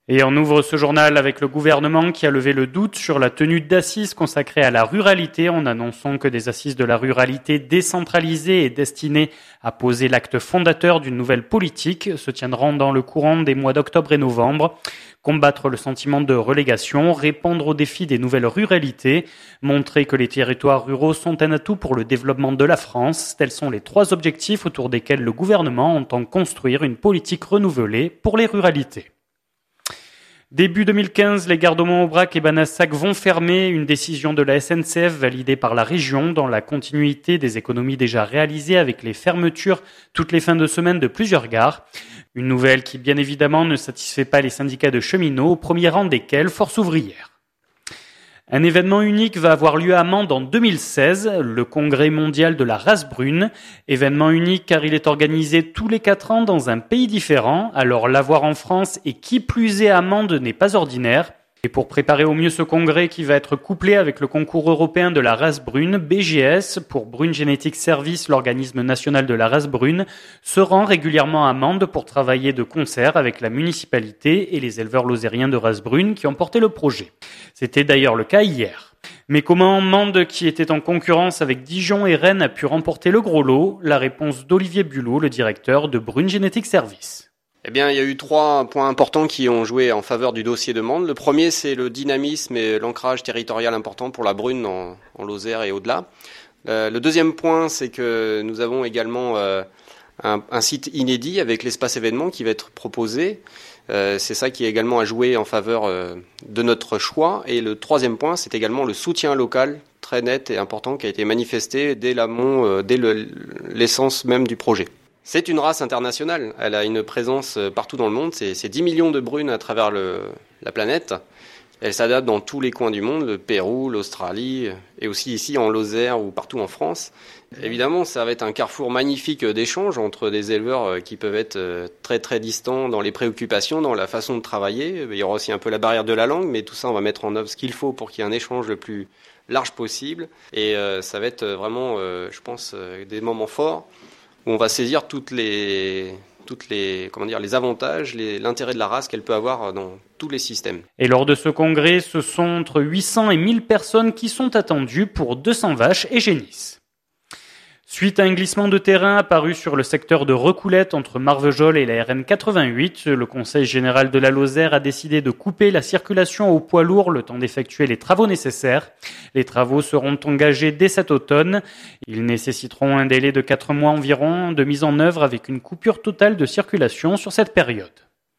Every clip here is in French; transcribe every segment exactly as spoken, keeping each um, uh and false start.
Et on ouvre ce journal avec le gouvernement qui a levé le doute sur la tenue d'assises consacrées à la ruralité en annonçant que des assises de la ruralité décentralisées et destinées à poser l'acte fondateur d'une nouvelle politique se tiendront dans le courant des mois d'octobre et novembre. Combattre le sentiment de relégation, répondre aux défis des nouvelles ruralités, montrer que les territoires ruraux sont un atout pour le développement de la France, tels sont les trois objectifs autour desquels le gouvernement entend construire une politique renouvelée pour les ruralités. Début deux mille quinze, les gares d'Aumont-Aubrac et Banassac vont fermer, une décision de la S N C F validée par la région dans la continuité des économies déjà réalisées avec les fermetures toutes les fins de semaine de plusieurs gares. Une nouvelle qui, bien évidemment, ne satisfait pas les syndicats de cheminots, au premier rang desquels Force ouvrière. Un événement unique va avoir lieu à Mende en deux mille seize, le Congrès mondial de la race brune. Événement unique car il est organisé tous les quatre ans dans un pays différent. Alors l'avoir en France et qui plus est à Mende n'est pas ordinaire. Et pour préparer au mieux ce congrès qui va être couplé avec le concours européen de la race brune, B G S, pour Brune Genetic Service, l'organisme national de la race brune, se rend régulièrement à Mende pour travailler de concert avec la municipalité et les éleveurs lozériens de race brune qui ont porté le projet. C'était d'ailleurs le cas hier. Mais comment Mende, qui était en concurrence avec Dijon et Rennes, a pu remporter le gros lot? La réponse d'Olivier Bulot, le directeur de Brune Genetic Service. Eh bien, il y a eu trois points importants qui ont joué en faveur du dossier de Mende. Le premier, c'est le dynamisme et l'ancrage territorial important pour la brune en, en Lozère et au-delà. Euh, le deuxième point, c'est que nous avons également euh, un, un site inédit avec l'espace événement qui va être proposé. Euh, c'est ça qui est également à jouer en faveur euh, de notre choix. Et le troisième point, c'est également le soutien local très net et important qui a été manifesté dès l'amont, euh, dès le, l'essence même du projet. C'est une race internationale, elle a une présence partout dans le monde, c'est, c'est dix millions de brunes à travers le, la planète. Elle s'adapte dans tous les coins du monde, le Pérou, l'Australie, et aussi ici en Lozère ou partout en France. Évidemment, ça va être un carrefour magnifique d'échanges entre des éleveurs qui peuvent être très très distants dans les préoccupations, dans la façon de travailler. Il y aura aussi un peu la barrière de la langue, mais tout ça, on va mettre en œuvre ce qu'il faut pour qu'il y ait un échange le plus large possible. Et euh, ça va être vraiment, euh, je pense, euh, des moments forts où on va saisir toutes les, toutes les, comment dire, les avantages, les, l'intérêt de la race qu'elle peut avoir dans tous les systèmes. Et lors de ce congrès, ce sont entre huit cents et mille personnes qui sont attendues pour deux cents vaches et génisses. Suite à un glissement de terrain apparu sur le secteur de Recoulette entre Marvejols et la R N quatre-vingt-huit, le Conseil général de la Lozère a décidé de couper la circulation aux poids lourds le temps d'effectuer les travaux nécessaires. Les travaux seront engagés dès cet automne. Ils nécessiteront un délai de quatre mois environ de mise en œuvre avec une coupure totale de circulation sur cette période.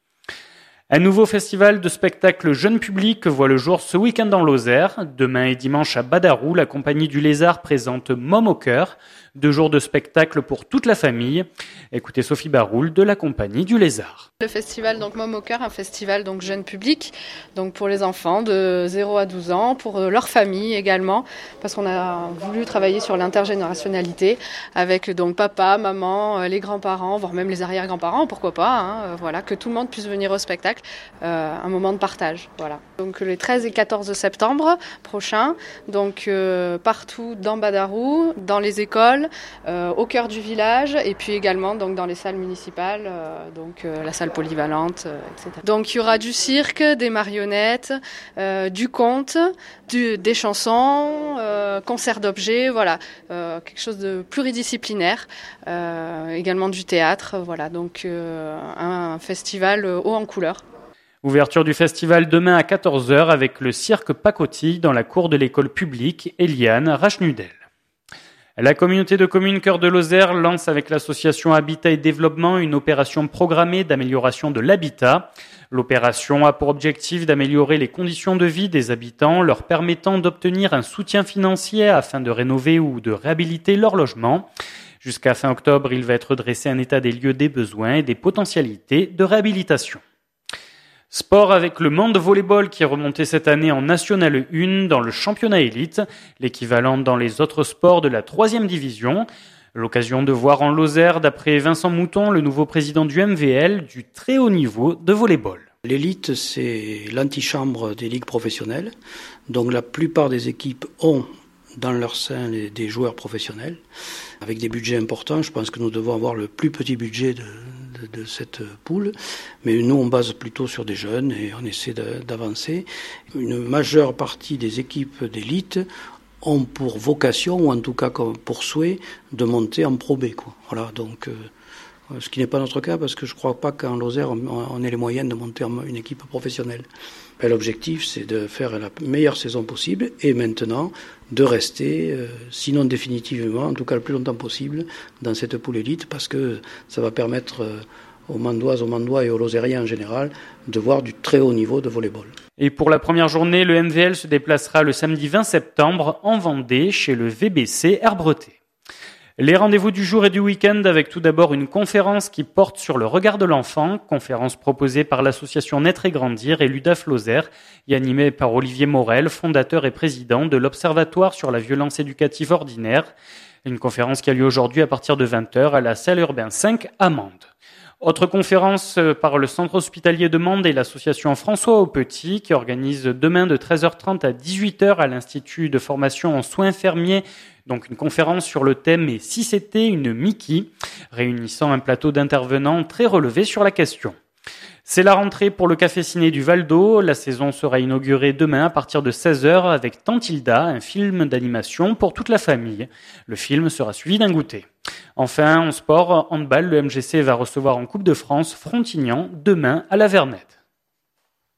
Un nouveau festival de spectacles jeune public voit le jour ce week-end en Lozère. Demain et dimanche à Badarou, la compagnie du Lézard présente Môme au cœur. Deux jours de spectacle pour toute la famille. Écoutez Sophie Baroul de la compagnie du Lézard. Le festival donc Môme au cœur, un festival donc jeune public, donc pour les enfants de zéro à douze ans, pour leur famille également, parce qu'on a voulu travailler sur l'intergénérationnalité avec donc papa, maman, les grands-parents, voire même les arrière-grands-parents, pourquoi pas, hein, voilà, que tout le monde puisse venir au spectacle, euh, un moment de partage, voilà. Donc les treize et quatorze septembre prochains, donc euh, partout dans Badarou, dans les écoles, euh, au cœur du village, et puis également donc dans les salles municipales, euh, donc euh, la salle polyvalente, euh, et cetera. Donc il y aura du cirque, des marionnettes, euh, du conte, du, des chansons, euh, concerts d'objets, voilà, euh, quelque chose de pluridisciplinaire, euh, également du théâtre, voilà, donc euh, un festival haut en couleurs. Ouverture du festival demain à quatorze heures avec le cirque Pacotille dans la cour de l'école publique Eliane Rachnudel. La communauté de communes Cœur de Lozère lance avec l'association Habitat et Développement une opération programmée d'amélioration de l'habitat. L'opération a pour objectif d'améliorer les conditions de vie des habitants, leur permettant d'obtenir un soutien financier afin de rénover ou de réhabiliter leur logement. Jusqu'à fin octobre, il va être dressé un état des lieux des besoins et des potentialités de réhabilitation. Sport avec le Mende Volleyball qui est remonté cette année en National un dans le championnat élite, l'équivalent dans les autres sports de la troisième division. L'occasion de voir en Lozère, d'après Vincent Mouton, le nouveau président du M V L, du très haut niveau de volleyball. L'élite, c'est l'antichambre des ligues professionnelles. Donc la plupart des équipes ont dans leur sein des joueurs professionnels avec des budgets importants. Je pense que nous devons avoir le plus petit budget de, de, de cette poule. Mais nous, on base plutôt sur des jeunes et on essaie de, d'avancer. Une majeure partie des équipes d'élite ont pour vocation, ou en tout cas pour souhait, de monter en Pro B, quoi. Voilà, donc, euh, ce qui n'est pas notre cas, parce que je ne crois pas qu'en Lozère, on, on ait les moyens de monter en une équipe professionnelle. Et l'objectif, c'est de faire la meilleure saison possible, et maintenant, de rester, euh, sinon définitivement, en tout cas le plus longtemps possible, dans cette poule élite, parce que ça va permettre euh, aux Mandoises, aux Mandois et aux Lozériens en général, de voir du très haut niveau de volley-ball. Et pour la première journée, le M V L se déplacera le samedi vingt septembre en Vendée chez le V B C Herbreté. Les rendez-vous du jour et du week-end avec tout d'abord une conférence qui porte sur le regard de l'enfant, conférence proposée par l'association Naître et Grandir et l'U D A F Lozère et animée par Olivier Morel, fondateur et président de l'Observatoire sur la violence éducative ordinaire. Une conférence qui a lieu aujourd'hui à partir de vingt heures à la salle urbain cinq à Mende. Autre conférence par le centre hospitalier de Mende et l'association François Aupetit qui organise demain de treize heures trente à dix-huit heures à l'Institut de formation en soins infirmiers, donc une conférence sur le thème « Et si c'était une Mickey ?» réunissant un plateau d'intervenants très relevés sur la question. C'est la rentrée pour le Café Ciné du Val d'Eau. La saison sera inaugurée demain à partir de seize heures avec Tantilda, un film d'animation pour toute la famille. Le film sera suivi d'un goûter. Enfin, en sport, handball, le M G C va recevoir en Coupe de France Frontignan demain à la Vernette.